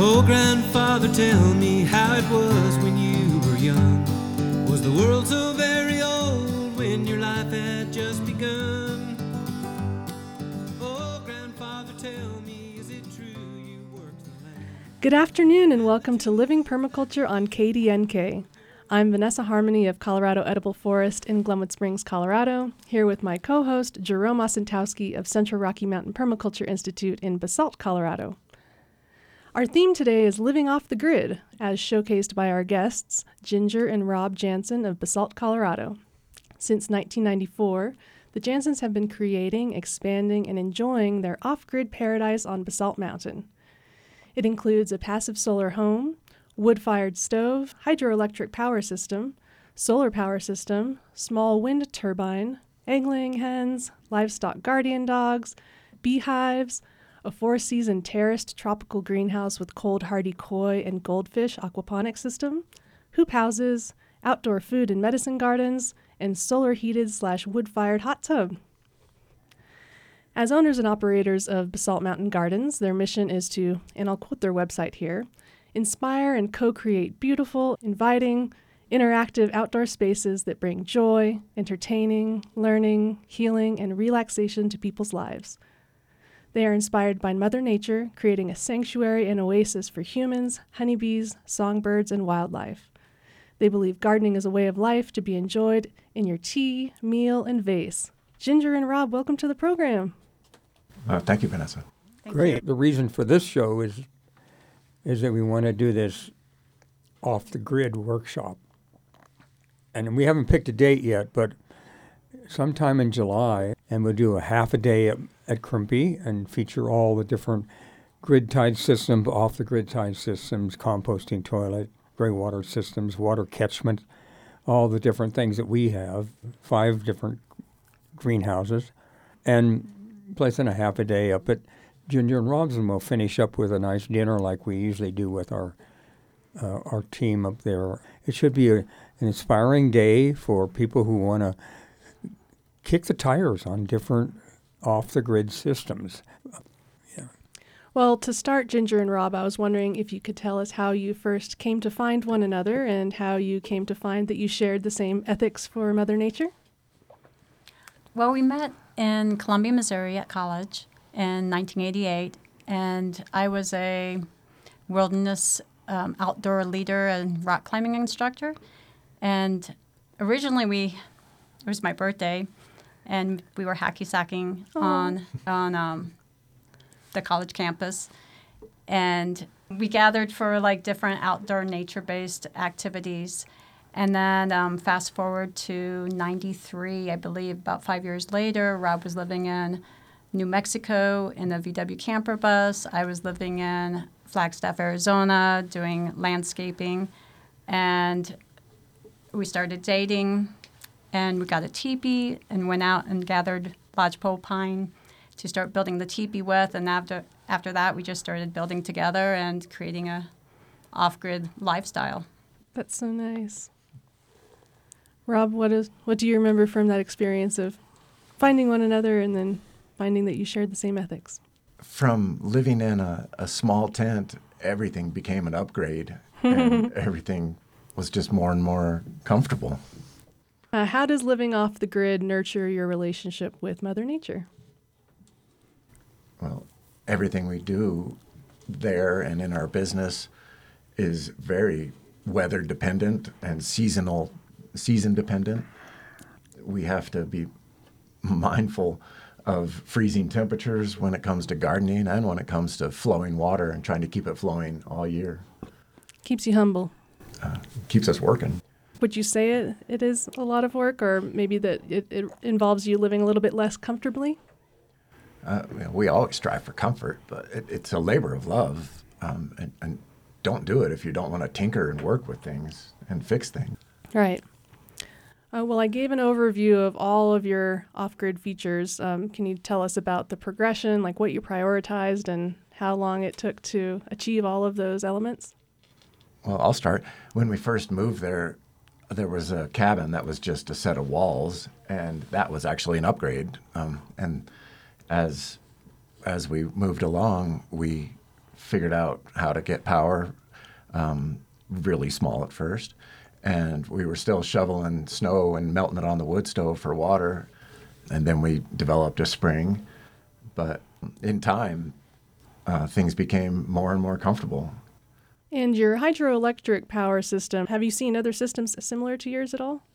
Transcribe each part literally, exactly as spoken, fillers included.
Oh, grandfather, tell me how it was when you were young. Was the world so very old when your life had just begun? Oh, grandfather, tell me, is it true you worked the land? Good afternoon and welcome to Living Permaculture on K D N K. I'm Vanessa Harmony of Colorado Edible Forest in Glenwood Springs, Colorado, here with my co-host Jerome Osentowski of Central Rocky Mountain Permaculture Institute in Basalt, Colorado. Our theme today is living off the grid, as showcased by our guests, Ginger and Rob Jansen of Basalt, Colorado. Since nineteen ninety-four, the Jansens have been creating, expanding, and enjoying their off-grid paradise on Basalt Mountain. It includes a passive solar home, wood-fired stove, hydroelectric power system, solar power system, small wind turbine, egg-laying hens, livestock guardian dogs, beehives, a four-season terraced tropical greenhouse with cold-hardy koi and goldfish aquaponic system, hoop houses, outdoor food and medicine gardens, and solar-heated slash wood-fired hot tub. As owners and operators of Basalt Mountain Gardens, their mission is to, and I'll quote their website here, inspire and co-create beautiful, inviting, interactive outdoor spaces that bring joy, entertaining, learning, healing, and relaxation to people's lives. They are inspired by Mother Nature, creating a sanctuary and oasis for humans, honeybees, songbirds, and wildlife. They believe gardening is a way of life to be enjoyed in your tea, meal, and vase. Ginger and Rob, welcome to the program. Uh, thank you, Vanessa. Thank Great. you. The reason for this show is is that we want to do this off-the-grid workshop. And we haven't picked a date yet, but sometime in July, and we'll do a half a day at, at Crimpy and feature all the different grid-tied systems, off-the-grid tied systems, composting toilet, gray water systems, water catchment, all the different things that we have, five different greenhouses, and placing a half a day up at Ginger and Rob's, and we'll finish up with a nice dinner like we usually do with our uh, our team up there. It should be a, an inspiring day for people who want to kick the tires on different off-the-grid systems. Yeah. Well, to start, Ginger and Rob, I was wondering if you could tell us how you first came to find one another and how you came to find that you shared the same ethics for Mother Nature. Well, we met in Columbia, Missouri at college in nineteen eighty-eight, and I was a wilderness um, outdoor leader and rock climbing instructor. And originally we, it was my birthday, and we were hacky-sacking on, on um, the college campus. And we gathered for like different outdoor nature-based activities. And then um, fast forward to ninety-three, I believe, about five years later, Rob was living in New Mexico in a V W camper bus. I was living in Flagstaff, Arizona, doing landscaping. And we started dating, and we got a teepee and went out and gathered lodgepole pine to start building the teepee with. And after after that, we just started building together and creating a off-grid lifestyle. That's so nice. Rob, what is what do you remember from that experience of finding one another and then finding that you shared the same ethics? From living in a, a small tent, everything became an upgrade, and everything was just more and more comfortable. Uh, how does living off the grid nurture your relationship with Mother Nature? Well, everything we do there and in our business is very weather dependent and seasonal, season dependent. We have to be mindful of freezing temperatures when it comes to gardening and when it comes to flowing water and trying to keep it flowing all year. Keeps you humble. Uh, keeps us working. Would you say it, it is a lot of work, or maybe that it, it involves you living a little bit less comfortably? Uh, we always strive for comfort, but it, it's a labor of love. Um, and, and don't do it if you don't want to tinker and work with things and fix things. Right. Uh, well, I gave an overview of all of your off-grid features. Um, can you tell us about the progression, like what you prioritized and how long it took to achieve all of those elements? Well, I'll start. When we first moved there, there was a cabin that was just a set of walls, and that was actually an upgrade. Um, and as as we moved along, we figured out how to get power, um, really small at first. And we were still shoveling snow and melting it on the wood stove for water. And then we developed a spring. But in time, uh, things became more and more comfortable. And your hydroelectric power system, have you seen other systems similar to yours at all?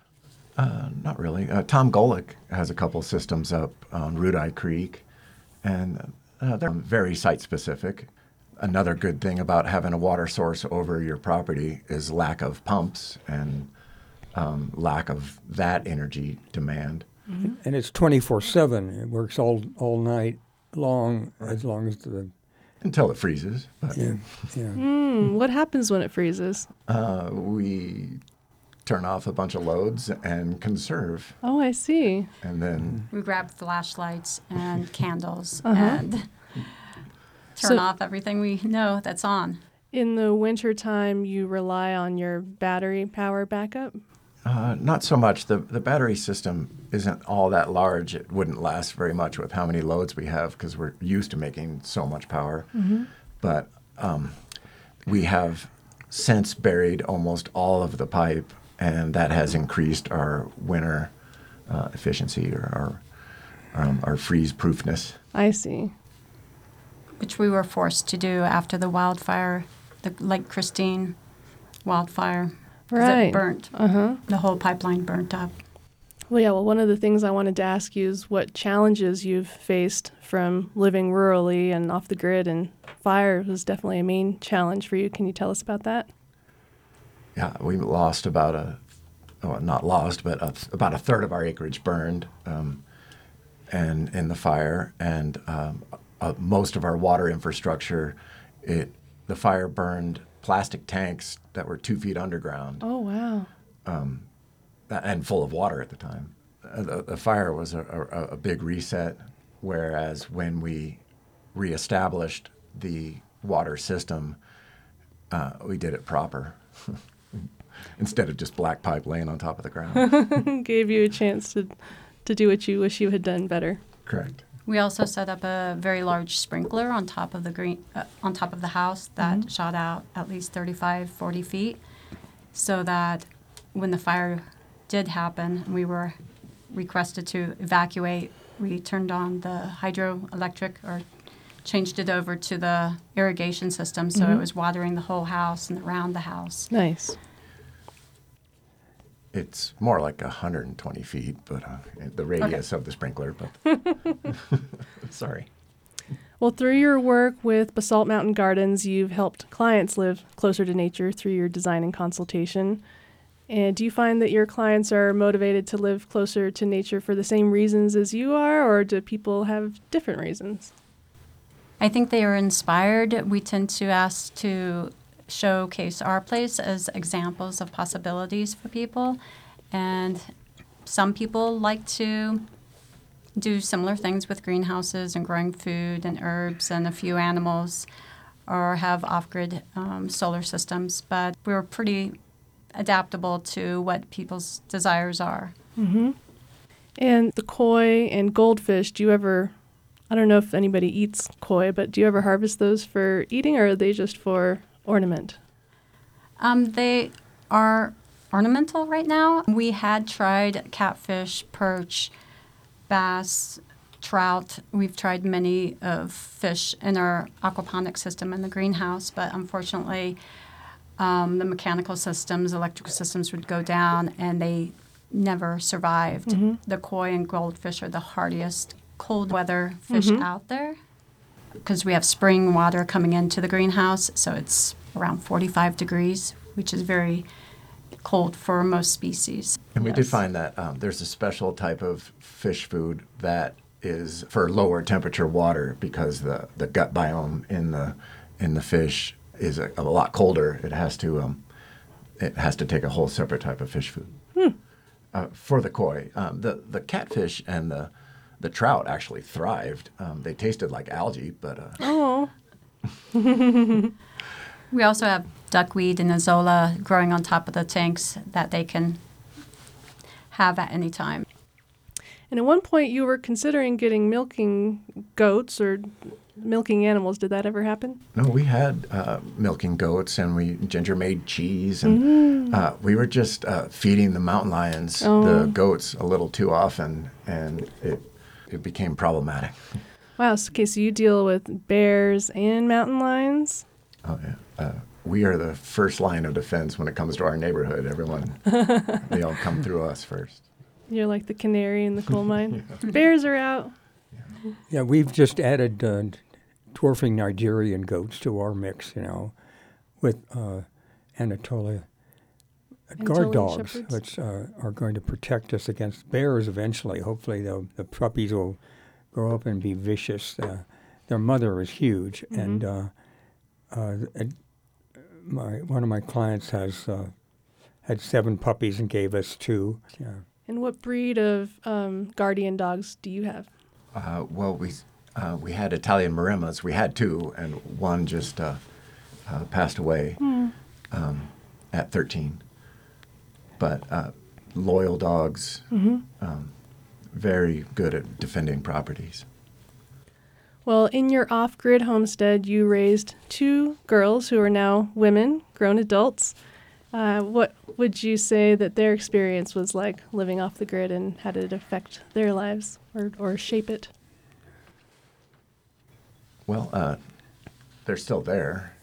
Uh, not really. Uh, Tom Golick has a couple systems up on Rudeye Creek, and uh, they're very site-specific. Another good thing about having a water source over your property is lack of pumps and um, lack of that energy demand. Mm-hmm. And it's twenty-four seven. It works all all night long, as long as the Until it freezes. But, yeah, yeah. Mm, what happens when it freezes? uh, we turn off a bunch of loads and conserve. Oh, I see. And then We grab flashlights and candles Uh-huh. and turn So- off everything we know that's on. In the wintertime, you rely on your battery power backup? Uh, not so much. The the battery system isn't all that large. It wouldn't last very much with how many loads we have because we're used to making so much power. But um, we have since buried almost all of the pipe, and that has increased our winter uh, efficiency or our um, our freeze proofness. I see. Which we were forced to do after the wildfire, the Lake Christine wildfire. 'Cause Right. It burnt. Uh-huh. The whole pipeline burnt up. Well, yeah, well, one of the things I wanted to ask you is what challenges you've faced from living rurally and off the grid, and fire was definitely a main challenge for you. Can you tell us about that? Yeah, we lost about a, well, not lost, but a, about a third of our acreage burned, um, and in the fire, and um, uh, most of our water infrastructure, it the fire burned plastic tanks that were two feet underground Oh, wow. and full of water at the time. Uh, the, the fire was a, a, a big reset, whereas when we reestablished the water system, uh, we did it proper. Instead of just black pipe laying on top of the ground. Gave you a chance to, to do what you wish you had done better. Correct. We also set up a very large sprinkler on top of the green, uh, on top of the house that shot out at least thirty-five, forty feet, so that when the fire did happen, we were requested to evacuate. We turned on the hydroelectric or changed it over to the irrigation system, so it was watering the whole house and around the house. Nice. It's more like one hundred twenty feet, but uh, the radius of the sprinkler. But sorry. Well, through your work with Basalt Mountain Gardens, you've helped clients live closer to nature through your design and consultation. And do you find that your clients are motivated to live closer to nature for the same reasons as you are, or do people have different reasons? I think they are inspired. We tend to ask to showcase our place as examples of possibilities for people. And some people like to do similar things with greenhouses and growing food and herbs and a few animals, or have off-grid um, solar systems. But we're pretty adaptable to what people's desires are. And the koi and goldfish, do you ever, I don't know if anybody eats koi, but do you ever harvest those for eating, or are they just for ornament? Um, they are ornamental right now. We had tried catfish, perch, bass, trout. We've tried many of fish in our aquaponic system in the greenhouse, but unfortunately, um, the mechanical systems, electrical systems would go down, and they never survived. The koi and goldfish are the hardiest cold weather fish out there because we have spring water coming into the greenhouse, so it's around forty-five degrees, which is very cold for most species. And we did Yes. find that um, there's a special type of fish food that is for lower temperature water because the, the gut biome in the in the fish is a, a lot colder. It has to um, it has to take a whole separate type of fish food. Uh, for the koi, um, the the catfish and the the trout actually thrived. Um, they tasted like algae, but uh, Oh, We also have duckweed and azolla growing on top of the tanks that they can have at any time. and at one point you were considering getting milking goats or milking animals. Did that ever happen? No, we had uh, milking goats, and we Ginger made cheese, and Mm. uh, we were just uh, feeding the mountain lions Oh. the goats a little too often, and it it became problematic. Wow. So, okay, so you deal with bears and mountain lions. Oh, yeah. Uh, we are the first line of defense when it comes to our neighborhood. Everyone, they all come through us first. You're like the canary in the coal mine. Bears are out. Yeah, we've just added uh, dwarfing Nigerian goats to our mix, you know, with uh, Anatolia. Guard Anatolian dogs, shepherds. which uh, are going to protect us against bears eventually. Hopefully, the the puppies will grow up and be vicious. Uh, their mother is huge, Mm-hmm. and uh, uh, and my one of my clients has uh, had seven puppies and gave us two. Yeah. And what breed of um, guardian dogs do you have? Uh, well, we uh, we had Italian Marimas. We had two, and one just uh, uh, passed away um, at thirteen. But uh, loyal dogs, um, very good at defending properties. Well, in your off-grid homestead, you raised two girls who are now women, grown adults. Uh, what would you say that their experience was like living off the grid, and how did it affect their lives or, or shape it? Well, uh, they're still there.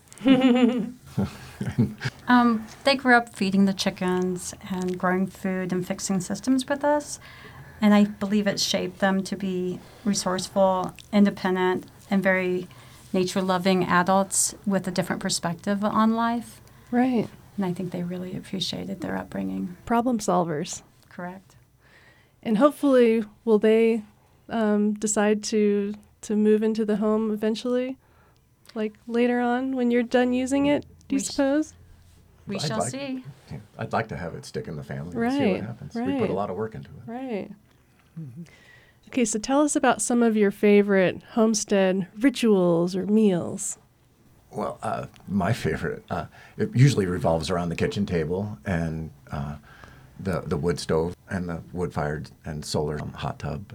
Um, they grew up feeding the chickens and growing food and fixing systems with us. And I believe it shaped them to be resourceful, independent, and very nature-loving adults with a different perspective on life. Right. And I think they really appreciated their upbringing. Problem solvers. Correct. And hopefully, will they um, decide to to move into the home eventually? Like later on when you're done using it, do you We sh- suppose? We I'd shall like- see. Yeah, I'd like to have it stick in the family and see Right, what happens. We put right. a lot of work into it. Right. Okay, so tell us about some of your favorite homestead rituals or meals. Well, uh, my favorite, uh, it usually revolves around the kitchen table and uh, the the wood stove and the wood-fired and solar um, hot tub.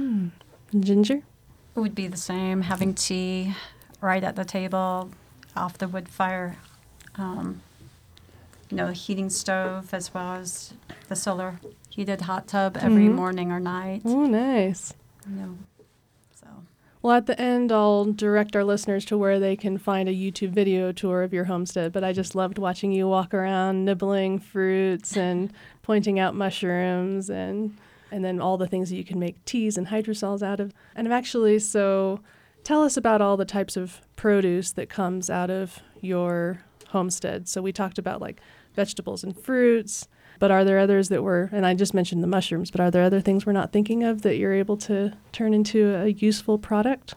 Ginger? It would be the same, having tea right at the table, off the wood fire, um, you know, the heating stove as well as the solar heated hot tub every Mhm. morning or night. Oh, nice. You know, so Well, at the end, I'll direct our listeners to where they can find a YouTube video tour of your homestead. But I just loved watching you walk around nibbling fruits and pointing out mushrooms and and then all the things that you can make teas and hydrosols out of. And I'm actually, so tell us about all the types of produce that comes out of your homestead. So we talked about like vegetables and fruits, but are there others that were, and I just mentioned the mushrooms, but are there other things we're not thinking of that you're able to turn into a useful product?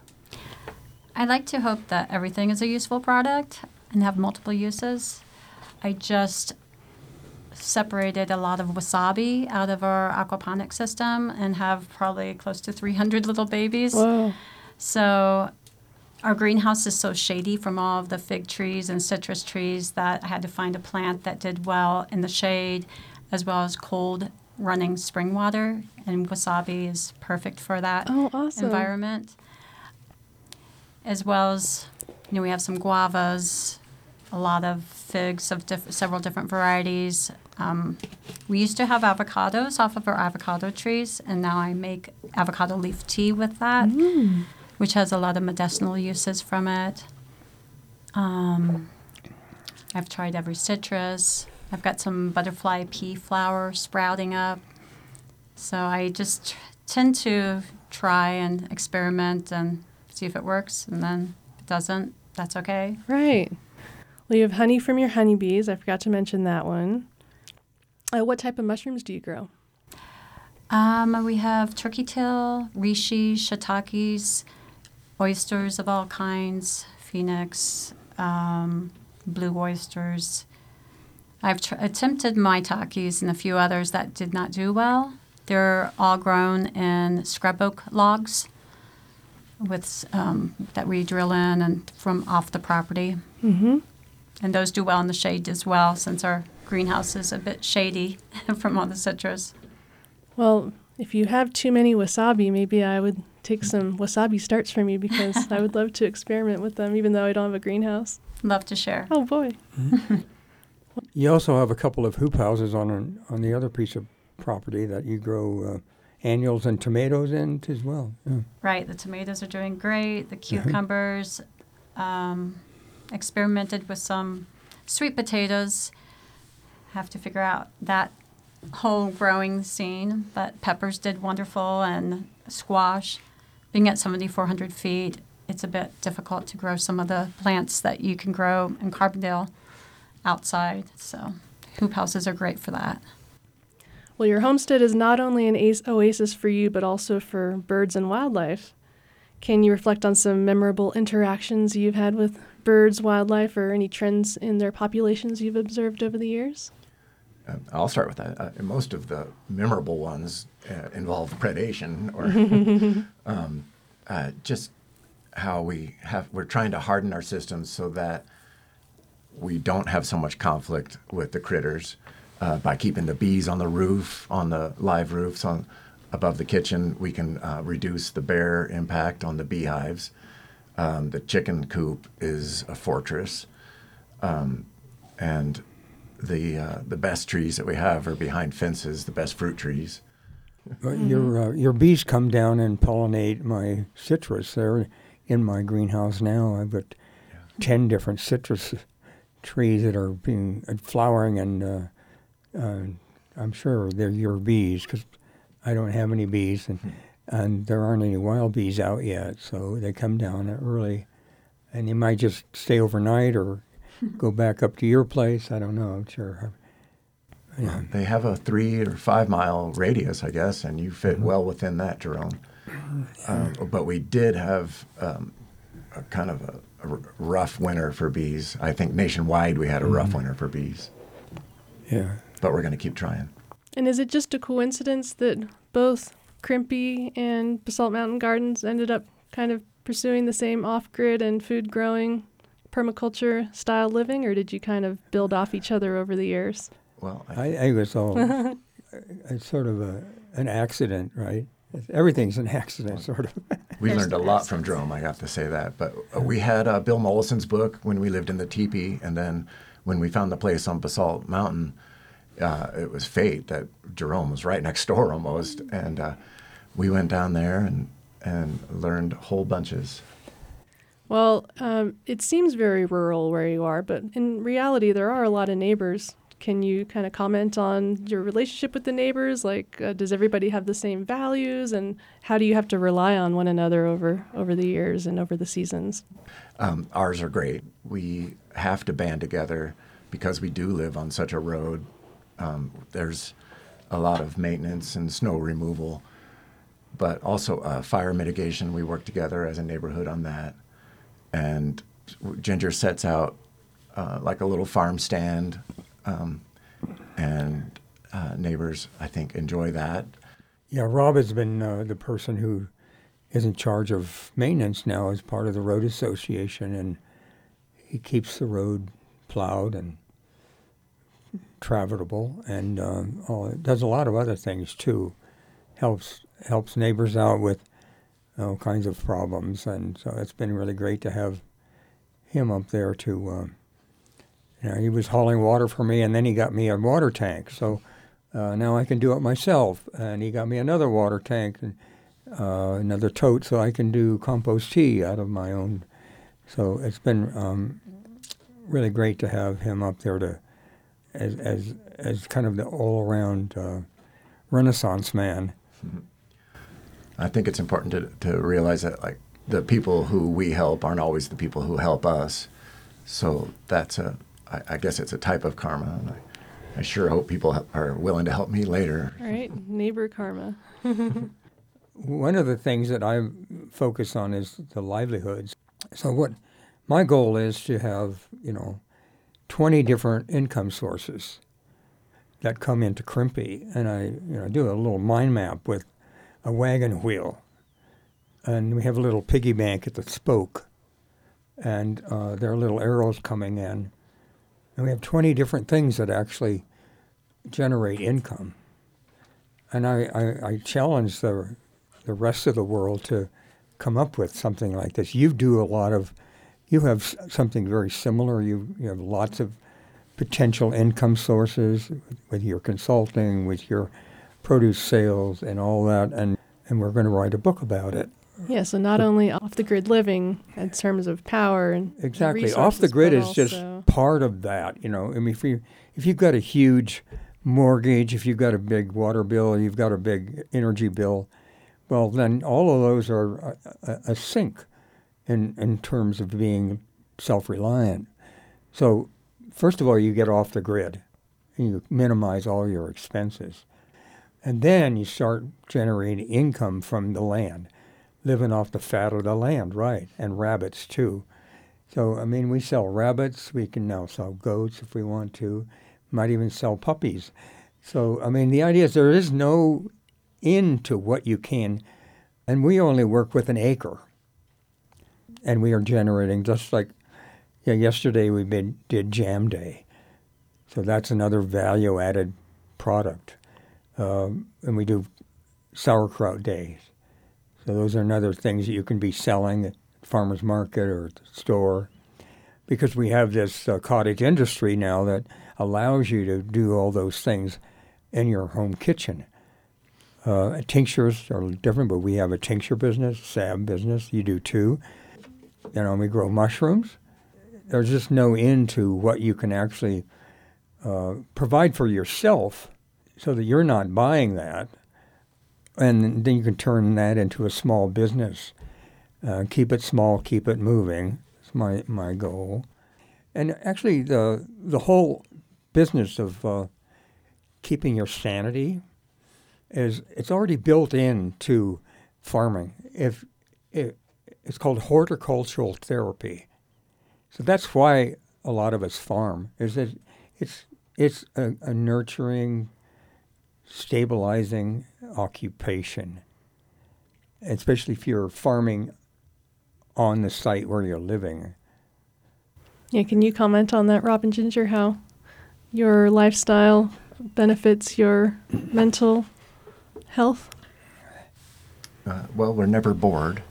I like to hope that everything is a useful product and have multiple uses. I just separated a lot of wasabi out of our aquaponic system and have probably close to three hundred little babies. Whoa. So our greenhouse is so shady from all of the fig trees and citrus trees that I had to find a plant that did well in the shade as well as cold running spring water. And wasabi is perfect for that Oh, awesome. environment. As well as, you know, we have some guavas, a lot of figs of diff- several different varieties. Um, we used to have avocados off of our avocado trees, and now I make avocado leaf tea with that, Mm. which has a lot of medicinal uses from it. Um, I've tried every citrus. I've got some butterfly pea flower sprouting up. So I just tend to try and experiment and see if it works, and then if it doesn't, that's okay. Right. Well, you have honey from your honeybees. I forgot to mention that one. Uh, what type of mushrooms do you grow? Um, we have turkey tail, reishi, shiitakes, oysters of all kinds, phoenix, um, blue oysters. I've tr- attempted maitakes and a few others that did not do well. They're all grown in scrub oak logs with um, that we drill in and from off the property. Mm-hmm. And those do well in the shade as well, since our greenhouse is a bit shady from all the citrus. Well, if you have too many wasabi, maybe I would take some wasabi starts from you because I would love to experiment with them, even though I don't have a greenhouse. Love to share. Oh, boy. You also have a couple of hoop houses on an, on the other piece of property that you grow uh, annuals and tomatoes in as well. Yeah. Right. The tomatoes are doing great. The cucumbers. Um, experimented with some sweet potatoes. Have to figure out that whole growing scene. But peppers did wonderful, and squash. Being at seventy-four hundred feet, it's a bit difficult to grow some of the plants that you can grow in Carbondale outside. So hoop houses are great for that. Well, your homestead is not only an ace- oasis for you, but also for birds and wildlife. Can you reflect on some memorable interactions you've had with birds, wildlife, or any trends in their populations you've observed over the years? Uh, I'll start with that. Uh, most of the memorable ones uh, involve predation, or um, uh, just how we have. We're trying to harden our systems so that we don't have so much conflict with the critters uh, by keeping the bees on the roof, on the live roofs, on above the kitchen. We can uh, reduce the bear impact on the beehives. Um, the chicken coop is a fortress, um, and the uh, the best trees that we have are behind fences. The best fruit trees. Well, your uh, your bees come down and pollinate my citrus. They're in my greenhouse now. I've got yeah. ten different citrus trees that are being uh, flowering, and uh, uh, I'm sure they're your bees because I don't have any bees, and and there aren't any wild bees out yet. So they come down early, and you might just stay overnight or go back up to your place. I don't know. I'm sure. Yeah. They have a three or five mile radius, I guess, and you fit mm-hmm. well within that, Jerome. Um, but we did have um, a kind of a, a rough winter for bees. I think nationwide we had a rough mm-hmm. winter for bees. Yeah. But we're going to keep trying. And is it just a coincidence that both Crimpy and Basalt Mountain Gardens ended up kind of pursuing the same off-grid and food-growing permaculture style living, or did you kind of build off each other over the years? Well, I, I, I think it's all it's sort of a, an accident, right? Everything's an accident, sort of. We There's learned a lot from Jerome, I got to say that. But uh, we had uh, Bill Mollison's book when we lived in the teepee, and then when we found the place on Basalt Mountain, uh, it was fate that Jerome was right next door almost. And uh, we went down there and, and learned whole bunches. Well, um, it seems very rural where you are, but in reality, there are a lot of neighbors. Can you kind of comment on your relationship with the neighbors? Like, uh, does everybody have the same values, and how do you have to rely on one another over, over the years and over the seasons? Um, ours are great. We have to band together because we do live on such a road. Um, there's a lot of maintenance and snow removal, but also uh, fire mitigation. We work together as a neighborhood on that. And Ginger sets out uh, like a little farm stand. Um, and uh, neighbors, I think, enjoy that. Yeah, Rob has been uh, the person who is in charge of maintenance now as part of the road association, and he keeps the road plowed and travelable, and um, oh, does a lot of other things too. Helps helps neighbors out with all kinds of problems, and so it's been really great to have him up there to. Uh, You know, he was hauling water for me, and then he got me a water tank. So uh, now I can do it myself. And he got me another water tank, and uh, another tote, so I can do compost tea out of my own. So it's been um, really great to have him up there to, as as as kind of the all-around uh, Renaissance man. Mm-hmm. I think it's important to to realize that like the people who we help aren't always the people who help us. So that's a I, I guess it's a type of karma, and I, I sure hope people ha- are willing to help me later. All right, neighbor karma. One of the things that I focus on is the livelihoods. So what my goal is to have, you know, twenty different income sources that come into Crimpy, and I, you know, do a little mind map with a wagon wheel, and we have a little piggy bank at the spoke, and uh, there are little arrows coming in. And we have twenty different things that actually generate income. And I, I, I challenge the, the the rest of the world to come up with something like this. You do a lot of, you have s- something very similar. You, you have lots of potential income sources with your consulting, with your produce sales and all that, and, and we're going to write a book about it. Yeah, so not only off-the-grid living in terms of power and Exactly. resources, Off the grid but is just also- part of that. You know, I mean, if you if you've got a huge mortgage, if you've got a big water bill, you've got a big energy bill, well, then all of those are a, a, a sink in in terms of being self-reliant. So, first of all, you get off the grid, and you minimize all your expenses, and then you start generating income from the land. Living off the fat of the land, right, and rabbits too. So, I mean, we sell rabbits. We can now sell goats if we want to. Might even sell puppies. So, I mean, the idea is there is no end to what you can, and we only work with an acre. And we are generating, just like yeah, yesterday we did, did Jam Day. So that's another value-added product. Um, and we do Sauerkraut Days. So those are another things that you can be selling at farmer's market or at the store, because we have this uh, cottage industry now that allows you to do all those things in your home kitchen. Uh, tinctures are different, but we have a tincture business, salve business. You do too. You know, we grow mushrooms. There's just no end to what you can actually uh, provide for yourself, so that you're not buying that. And then you can turn that into a small business. Uh, keep it small, keep it moving. It's my, my goal. And actually, the the whole business of uh, keeping your sanity is it's already built into farming. If it, it's called horticultural therapy. So that's why a lot of us farm. Is that it's it's a, a nurturing, stabilizing occupation, especially if you're farming on the site where you're living. Yeah, can you comment on that, Rob and Ginger, how your lifestyle benefits your mental health? Uh, well, we're never bored.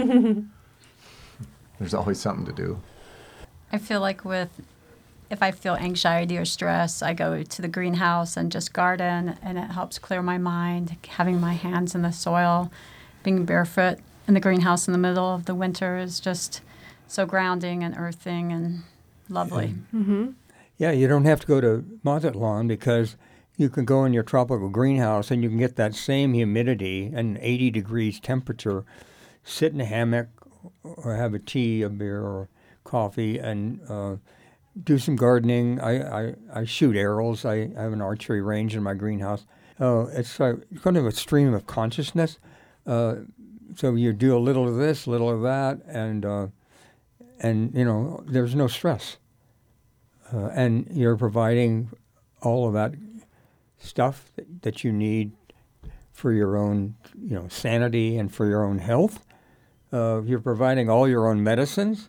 There's always something to do. I feel like with, if I feel anxiety or stress, I go to the greenhouse and just garden, and it helps clear my mind. Having my hands in the soil, being barefoot in the greenhouse in the middle of the winter is just so grounding and earthing and lovely. Mm-hmm. Yeah, you don't have to go to Mazatlan because you can go in your tropical greenhouse and you can get that same humidity and eighty degrees temperature, sit in a hammock or have a tea, a beer, or coffee, and uh, do some gardening. I, I, I shoot arrows. I, I have an archery range in my greenhouse. Uh, it's uh, kind of a stream of consciousness. Uh, so you do a little of this, a little of that, and uh, and you know there's no stress. Uh, and you're providing all of that stuff that, that you need for your own, you know, sanity and for your own health. Uh, you're providing all your own medicines.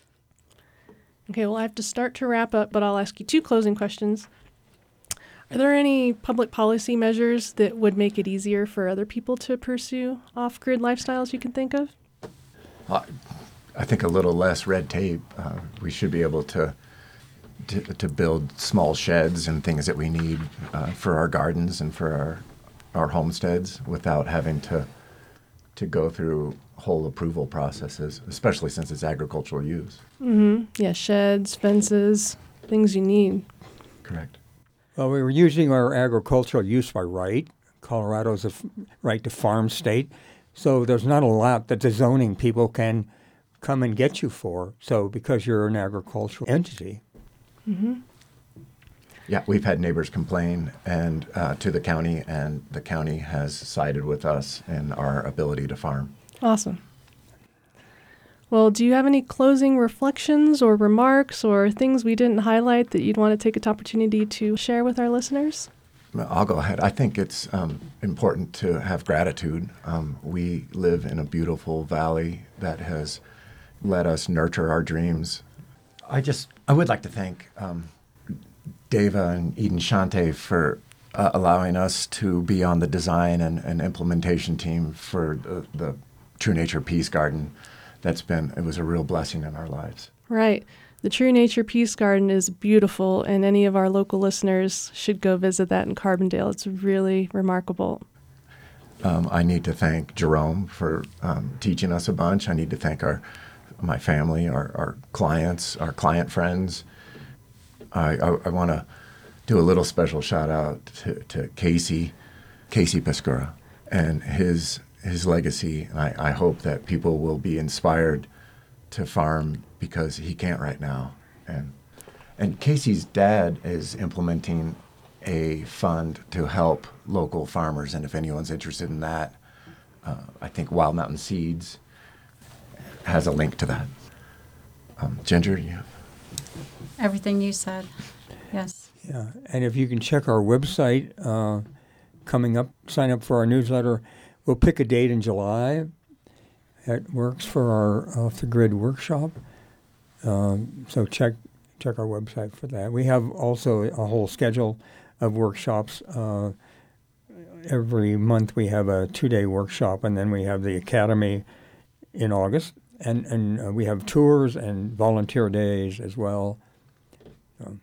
Okay, well, I have to start to wrap up, but I'll ask you two closing questions. Are there any public policy measures that would make it easier for other people to pursue off-grid lifestyles you can think of? Uh, I think a little less red tape. Uh, we should be able to, to to build small sheds and things that we need uh, for our gardens and for our our homesteads without having to to go through whole approval processes, especially since it's agricultural use. Mm-hmm. Yeah, sheds, fences, things you need. Correct. Well, we were using our agricultural use by right. Colorado's a f- right to farm state. So there's not a lot that the zoning people can come and get you for. So because you're an agricultural entity. Mm-hmm. Yeah, we've had neighbors complain and uh, to the county, and the county has sided with us in our ability to farm. Awesome. Well, do you have any closing reflections or remarks or things we didn't highlight that you'd want to take an opportunity to share with our listeners? I'll go ahead. I think it's um, important to have gratitude. Um, we live in a beautiful valley that has let us nurture our dreams. I just, I would like to thank um, Deva and Eden Shante for uh, allowing us to be on the design and, and implementation team for the, the True Nature Peace Garden. That's been, it was a real blessing in our lives. Right. The True Nature Peace Garden is beautiful, and any of our local listeners should go visit that in Carbondale. It's really remarkable. Um, I need to thank Jerome for um, teaching us a bunch. I need to thank our my family, our, our clients, our client friends. I, I, I want to do a little special shout out to, to Casey, Casey Pescura, and his his legacy. I, I hope that people will be inspired to farm because he can't right now. And and Casey's dad is implementing a fund to help local farmers, and if anyone's interested in that, uh, I think Wild Mountain Seeds has a link to that. Um, Ginger, you have? Everything you said, yes. Yeah, and if you can check our website uh, coming up, sign up for our newsletter. We'll pick a date in July that works for our off the grid workshop. Um, so check check our website for that. We have also a whole schedule of workshops. Uh, every month we have a two-day workshop, and then we have the academy in August, and and uh, we have tours and volunteer days as well. Um,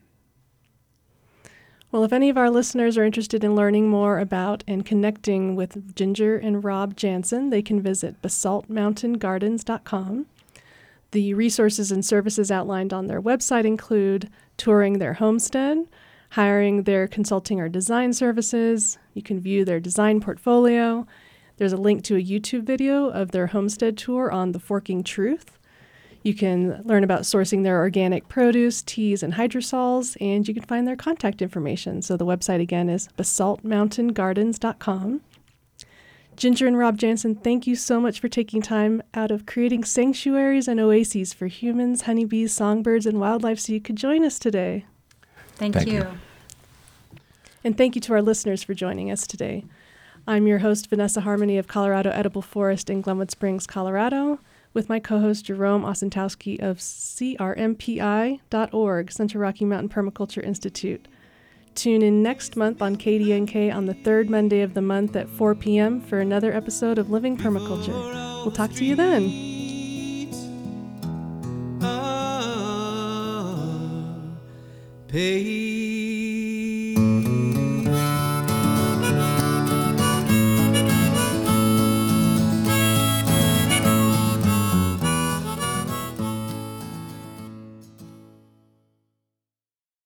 Well, if any of our listeners are interested in learning more about and connecting with Ginger and Rob Jansen, they can visit basalt mountain gardens dot com. The resources and services outlined on their website include touring their homestead, hiring their consulting or design services. You can view their design portfolio. There's a link to a YouTube video of their homestead tour on the Forking Truth. You can learn about sourcing their organic produce, teas, and hydrosols, and you can find their contact information. So the website again is basalt mountain gardens dot com. Ginger and Rob Jansen, thank you so much for taking time out of creating sanctuaries and oases for humans, honeybees, songbirds, and wildlife so you could join us today. Thank, Thank you. you. And thank you to our listeners for joining us today. I'm your host, Vanessa Harmony of Colorado Edible Forest in Glenwood Springs, Colorado, with my co-host Jerome Osentowski of C R M P I dot org, Central Rocky Mountain Permaculture Institute. Tune in next month on K D N K on the third Monday of the month at four p.m. for another episode of Living Permaculture. We'll talk to you then. Pay